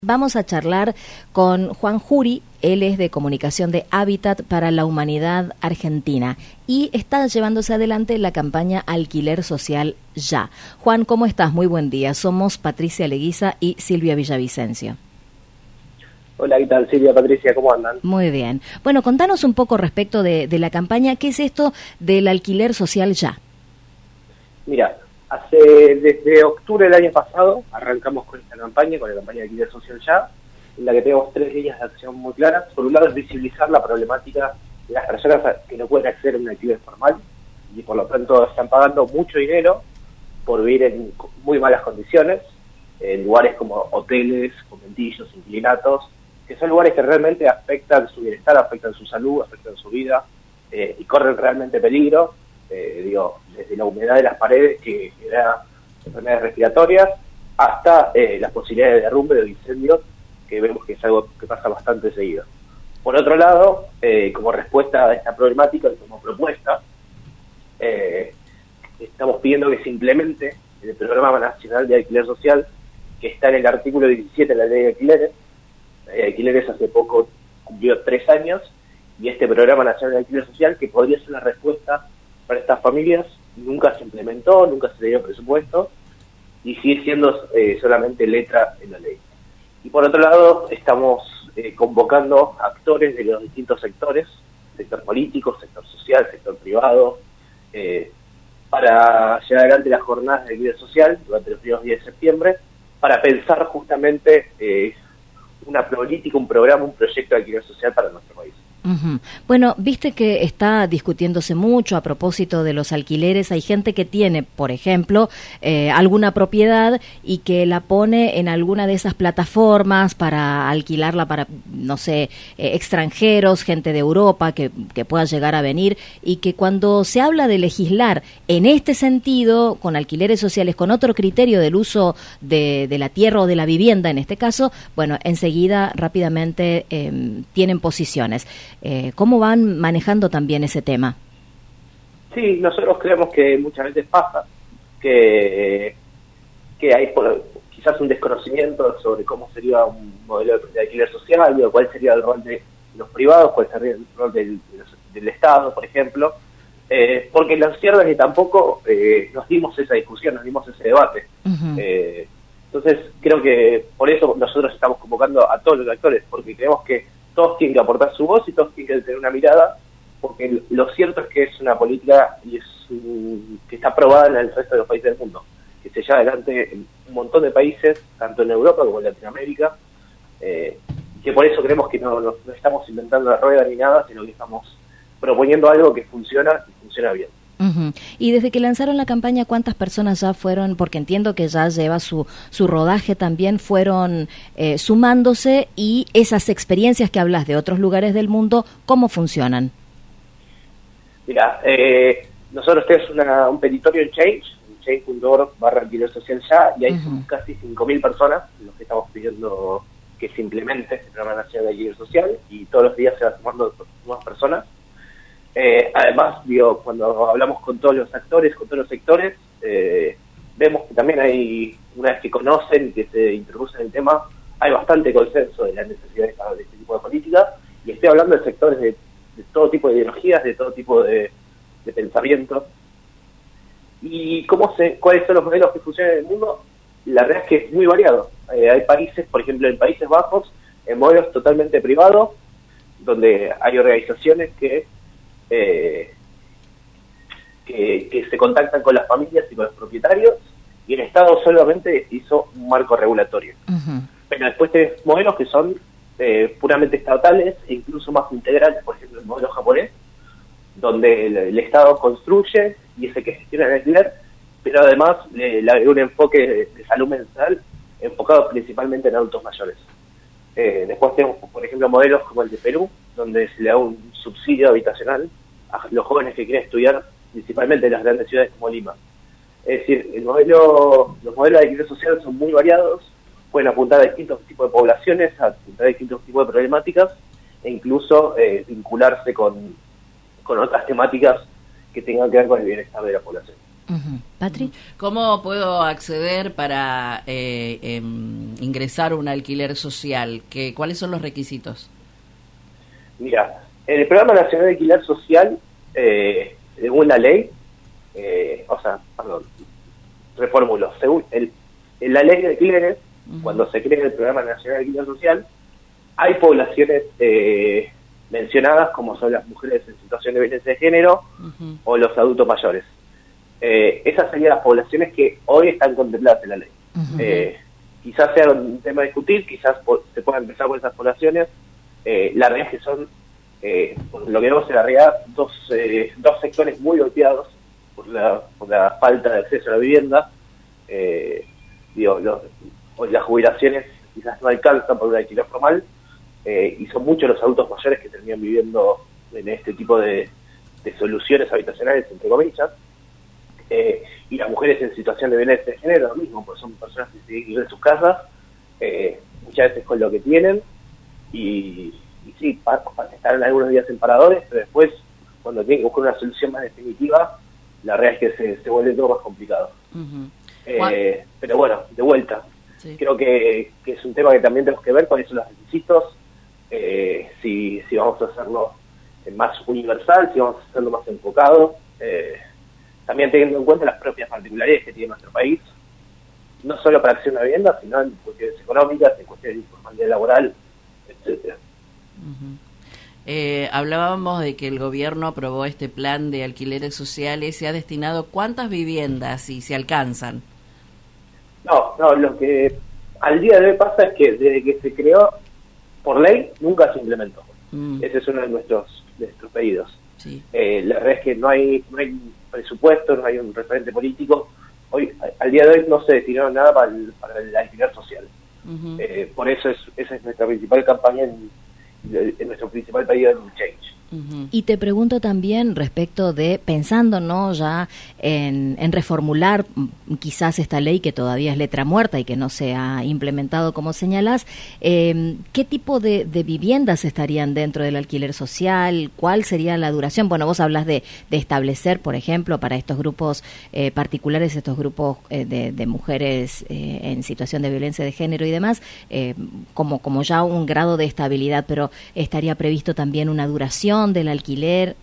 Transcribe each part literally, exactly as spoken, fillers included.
Vamos a charlar con Juan Jury, él es de Comunicación de Hábitat para la Humanidad Argentina y está llevándose adelante la campaña Alquiler Social Ya. Juan, ¿cómo estás? Muy buen día. Somos Patricia Leguiza y Silvia Villavicencio. Hola, ¿qué tal, Silvia, Patricia? ¿Cómo andan? Muy bien. Bueno, contanos un poco respecto de, de la campaña. ¿Qué es esto del Alquiler Social Ya? Mira, hace desde octubre del año pasado arrancamos con esta campaña, con la campaña de Alquiler Social Ya, en la que tenemos tres líneas de acción muy claras. Por un lado es visibilizar la problemática de las personas que no pueden acceder a un alquiler formal y por lo tanto están pagando mucho dinero por vivir en muy malas condiciones, en lugares como hoteles, conventillos, inquilinatos, que son lugares que realmente afectan su bienestar, afectan su salud, afectan su vida eh, y corren realmente peligro. Eh, digo, desde la humedad de las paredes que genera enfermedades respiratorias hasta eh, las posibilidades de derrumbe o de incendios, que vemos que es algo que pasa bastante seguido. Por otro lado, eh, como respuesta a esta problemática y como propuesta, eh, estamos pidiendo que se implemente el Programa Nacional de Alquiler Social, que está en el artículo diecisiete de la Ley de Alquileres. La Ley de Alquileres hace poco cumplió tres años, y este Programa Nacional de Alquiler Social, que podría ser una respuesta para estas familias, nunca se implementó, nunca se le dio presupuesto y sigue siendo eh, solamente letra en la ley. Y por otro lado, estamos eh, convocando actores de los distintos sectores, sector político, sector social, sector privado, eh, para llevar adelante las jornadas de alquiler social durante los primeros días de septiembre, para pensar justamente eh, una política, un programa, un proyecto de alquiler social para nuestro país. Uh-huh. Bueno, viste que está discutiéndose mucho a propósito de los alquileres. Hay gente que tiene, por ejemplo, eh, alguna propiedad y que la pone en alguna de esas plataformas para alquilarla para, no sé, eh, extranjeros, gente de Europa que, que pueda llegar a venir, y que cuando se habla de legislar en este sentido, con alquileres sociales, con otro criterio del uso de, de la tierra o de la vivienda en este caso, bueno, enseguida rápidamente eh, tienen posiciones. Eh, ¿Cómo van manejando también ese tema? Sí, nosotros creemos que muchas veces pasa que, que hay por, quizás un desconocimiento sobre cómo sería un modelo de alquiler social, o cuál sería el rol de los privados, cuál sería el rol del, del Estado, por ejemplo, eh, porque lo cierto es que tampoco eh, nos dimos esa discusión, nos dimos ese debate. Uh-huh. eh, entonces creo que por eso nosotros estamos convocando a todos los actores, porque creemos que todos tienen que aportar su voz y todos tienen que tener una mirada, porque lo cierto es que es una política y es un, que está aprobada en el resto de los países del mundo, que se lleva adelante en un montón de países, tanto en Europa como en Latinoamérica, eh, que por eso creemos que no, no, no estamos inventando la rueda ni nada, sino que estamos proponiendo algo que funciona y funciona bien. Uh-huh. Y desde que lanzaron la campaña, ¿cuántas personas ya fueron? Porque entiendo que ya lleva su, su rodaje también, fueron eh, sumándose, y esas experiencias que hablas de otros lugares del mundo, ¿cómo funcionan? Mira, eh, nosotros tenemos una, un petitorio en Change, en change punto org barra alquiler social ya, y hay uh-huh. casi cinco mil personas los que estamos pidiendo que se implemente el Programa Nacional de Alquiler Social, y todos los días se van sumando nuevas personas. Eh, además, digo, cuando hablamos con todos los actores, con todos los sectores, eh, vemos que también hay, una vez que conocen, que se introducen el tema, hay bastante consenso de la necesidad de, de este tipo de políticas, y estoy hablando de sectores de, de todo tipo de ideologías, de todo tipo de, de pensamiento. ¿Y cómo se, cuáles son los modelos que funcionan en el mundo? La verdad es que es muy variado. Eh, hay países, por ejemplo, en Países Bajos, en modelos totalmente privados, donde hay organizaciones que Eh, que, que se contactan con las familias y con los propietarios, y el Estado solamente hizo un marco regulatorio. Uh-huh. Pero después tenés modelos que son eh, puramente estatales e incluso más integrales, por ejemplo el modelo japonés, donde el, el Estado construye y es el que gestiona el alquiler, pero además le, le agrega un enfoque de, de salud mental enfocado principalmente en adultos mayores. Eh, después tenemos, por ejemplo, modelos como el de Perú, donde se le da un subsidio habitacional a los jóvenes que quieren estudiar, principalmente en las grandes ciudades como Lima. Es decir, el modelo, los modelos de alquiler social son muy variados, pueden apuntar a distintos tipos de poblaciones, a apuntar a distintos tipos de problemáticas, e incluso eh, vincularse con, con otras temáticas que tengan que ver con el bienestar de la población. Uh-huh. ¿Patri? ¿Cómo puedo acceder para eh, eh, ingresar a un alquiler social? ¿Qué, ¿Cuáles son los requisitos? Mira, en el Programa Nacional de Alquiler Social, eh, según la ley, eh, o sea, perdón, reformulo, según el, en la ley de alquileres, uh-huh. cuando se crea el Programa Nacional de Alquiler Social, hay poblaciones eh, mencionadas como son las mujeres en situación de violencia de género uh-huh. o los adultos mayores. Eh, esas serían las poblaciones que hoy están contempladas en la ley. Uh-huh. Eh, quizás sea un tema a discutir, quizás po- se pueda empezar con esas poblaciones. Eh, la realidad es que son, eh, por lo que vemos en la realidad, dos, eh, dos sectores muy golpeados por la, por la falta de acceso a la vivienda. Eh, digo, los, hoy las jubilaciones quizás no alcanzan por un alquiler formal, eh, y son muchos los adultos mayores que terminan viviendo en este tipo de, de soluciones habitacionales, entre comillas. Eh, y las mujeres en situación de violencia de género, lo mismo, pues son personas que se viven en sus casas, eh, muchas veces con lo que tienen, y, y sí, para, para estar algunos días en paradores, pero después, cuando tienen que buscar una solución más definitiva, la realidad es que se, se vuelve todo más complicado. Uh-huh. Eh, pero bueno, de vuelta, sí. creo que, que es un tema que también tenemos que ver cuáles son los requisitos, eh, si, si vamos a hacerlo más universal, si vamos a hacerlo más enfocado, eh, también teniendo en cuenta las propias particularidades que tiene nuestro país, no solo para acción a vivienda, sino en cuestiones económicas, en cuestiones de informalidad laboral, etcétera. Uh-huh. Eh, hablábamos de que el gobierno aprobó este plan de alquileres sociales. ¿Se ha destinado cuántas viviendas y se alcanzan? No, no, lo que al día de hoy pasa es que desde que se creó por ley, nunca se implementó. Mm. Ese es uno de nuestros, de nuestros pedidos. Sí. Eh, la verdad es que no hay, no hay presupuesto, no hay un referente político. Hoy, al día de hoy no se destinó nada para el, para el alquiler social. Uh-huh. Eh, por eso es, esa es nuestra principal campaña en, en nuestro principal pedido de un change. Uh-huh. Y te pregunto también respecto de, pensando no ya en, en reformular quizás esta ley que todavía es letra muerta y que no se ha implementado como señalas, eh, ¿qué tipo de, de viviendas estarían dentro del alquiler social? ¿Cuál sería la duración? Bueno, vos hablas de, de establecer, por ejemplo, para estos grupos eh, particulares, estos grupos eh, de, de mujeres eh, en situación de violencia de género y demás, eh, como, como ya un grado de estabilidad, pero ¿estaría previsto también una duración del alquiler?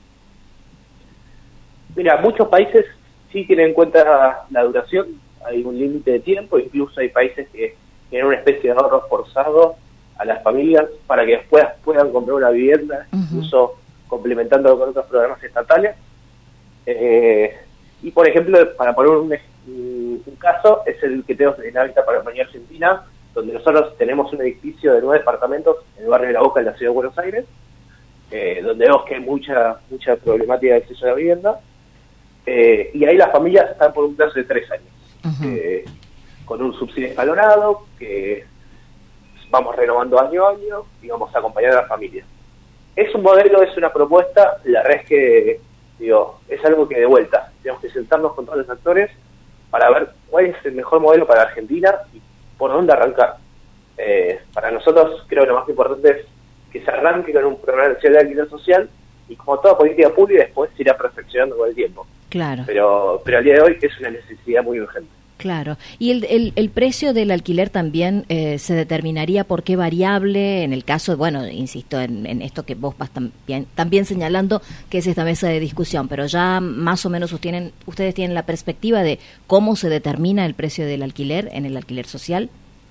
Mira, muchos países sí tienen en cuenta la duración, hay un límite de tiempo, incluso hay países que tienen una especie de ahorro forzado a las familias para que después puedan comprar una vivienda, uh-huh. incluso complementándolo con otros programas estatales. Eh, y por ejemplo, para poner un, un, un caso, es el que tenemos en Hábitat para la Humanidad Argentina, donde nosotros tenemos un edificio de nueve departamentos en el barrio de La Boca, en la ciudad de Buenos Aires, Eh, donde vemos que hay mucha mucha problemática de acceso a la vivienda, eh, y ahí las familias están por un plazo de tres años, uh-huh. eh, con un subsidio escalonado que vamos renovando año a año y vamos a acompañar a las familias. Es un modelo, es una propuesta, la verdad es que digo, es algo que de vuelta tenemos que sentarnos con todos los actores para ver cuál es el mejor modelo para Argentina y por dónde arrancar. Eh, para nosotros creo que lo más importante es que se arranque con un programa de alquiler social y como toda política pública después se irá perfeccionando con el tiempo. Claro. Pero pero al día de hoy es una necesidad muy urgente. Claro. ¿Y el, el, el precio del alquiler también eh, se determinaría por qué variable? En el caso, bueno, insisto en, en esto que vos vas también, también señalando que es esta mesa de discusión, pero ya más o menos ustedes tienen, ustedes tienen la perspectiva de cómo se determina el precio del alquiler en el alquiler social.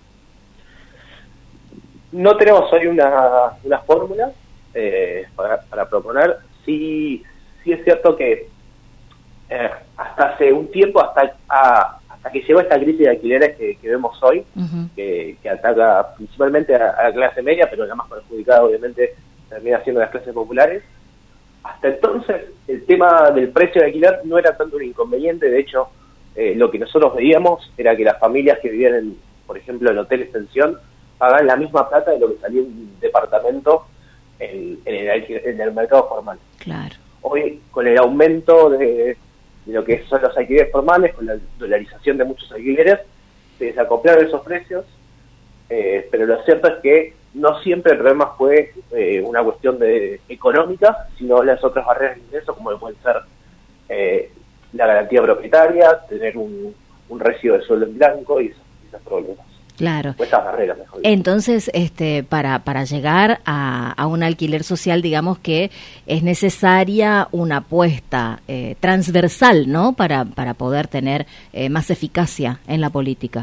No tenemos hoy una, una fórmula eh, para, para proponer. Sí, sí es cierto que eh, hasta hace un tiempo, hasta a, hasta que llegó esta crisis de alquileres que, que vemos hoy, uh-huh. que, que ataca principalmente a, a la clase media, pero la más perjudicada obviamente termina siendo las clases populares. Hasta entonces el tema del precio de alquiler no era tanto un inconveniente. De hecho, eh, lo que nosotros veíamos era que las familias que vivían, en, por ejemplo, en hoteles pensión, pagan la misma plata de lo que salía un departamento en, en, el, en el mercado formal. Claro. Hoy, con el aumento de, de lo que son los alquileres formales, con la dolarización de muchos alquileres, se desacoplaron esos precios, eh, pero lo cierto es que no siempre el problema fue eh, una cuestión de económica, sino las otras barreras de ingreso, como pueden ser eh, la garantía propietaria, tener un, un recibo de sueldo en blanco y esos, esos problemas. Claro. O esas barreras, mejor dicho. Entonces, este, para, para llegar a, a un alquiler social, digamos que es necesaria una apuesta eh, transversal, ¿no? Para, para poder tener eh, más eficacia en la política.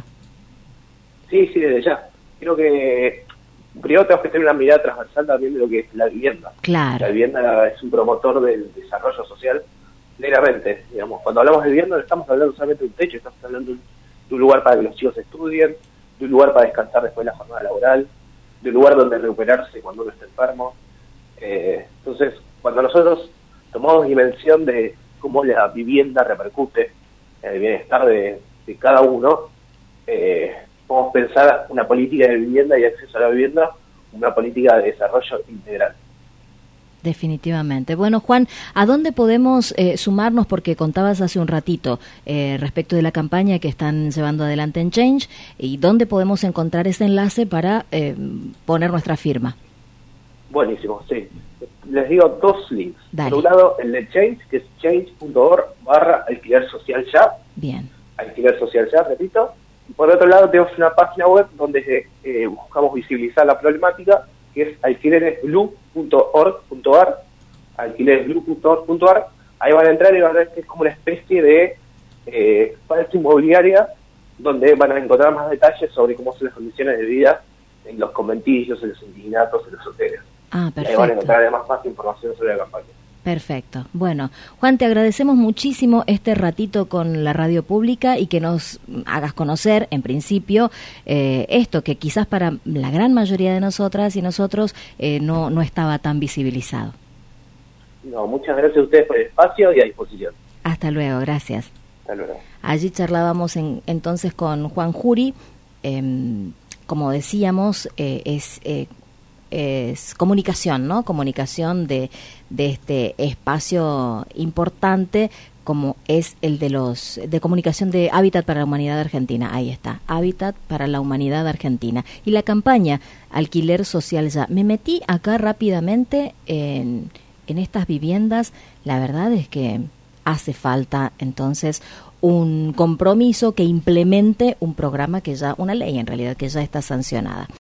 Sí, sí, desde ya. Creo que primero tenemos que tener una mirada transversal también de lo que es la vivienda. Claro. La vivienda es un promotor del desarrollo social, claramente. Digamos, cuando hablamos de vivienda no estamos hablando solamente de un techo, estamos hablando de un lugar para que los chicos estudien, de un lugar para descansar después de la jornada laboral, de un lugar donde recuperarse cuando uno está enfermo. Eh, entonces, cuando nosotros tomamos dimensión de cómo la vivienda repercute en el bienestar de, de cada uno, eh, podemos pensar una política de vivienda y acceso a la vivienda, una política de desarrollo integral. Definitivamente. Bueno, Juan, ¿a dónde podemos eh, sumarnos? Porque contabas hace un ratito eh, respecto de la campaña que están llevando adelante en Change, y dónde podemos encontrar ese enlace para eh, poner nuestra firma. Buenísimo, sí. Les digo dos links. Dale. Por un lado, el de Change, que es change.org barra alquiler social ya. Bien. Alquiler social ya, repito. Y por otro lado, tenemos una página web donde eh, buscamos visibilizar la problemática, que es alquileresblue punto org punto a r, alquileresblue punto org punto a r. Ahí van a entrar y van a ver que es como una especie de eh, falsa inmobiliaria, donde van a encontrar más detalles sobre cómo son las condiciones de vida en los conventillos, en los inquilinatos, en los hoteles. Ah, perfecto. Y ahí van a encontrar además más información sobre la campaña. Perfecto. Bueno, Juan, te agradecemos muchísimo este ratito con la radio pública y que nos hagas conocer, en principio, eh, esto que quizás para la gran mayoría de nosotras y nosotros eh, no, no estaba tan visibilizado. No, muchas gracias a ustedes por el espacio y a disposición. Hasta luego, gracias. Hasta luego. Allí charlábamos en, entonces con Juan Jury, eh, como decíamos, eh, es... Eh, es comunicación, ¿no? Comunicación de, de este espacio importante como es el de los de comunicación de Hábitat para la Humanidad Argentina. Ahí está, Hábitat para la Humanidad Argentina. Y la campaña Alquiler Social Ya. Me metí acá rápidamente en, en estas viviendas. La verdad es que hace falta entonces un compromiso que implemente un programa que ya, una ley en realidad que ya está sancionada.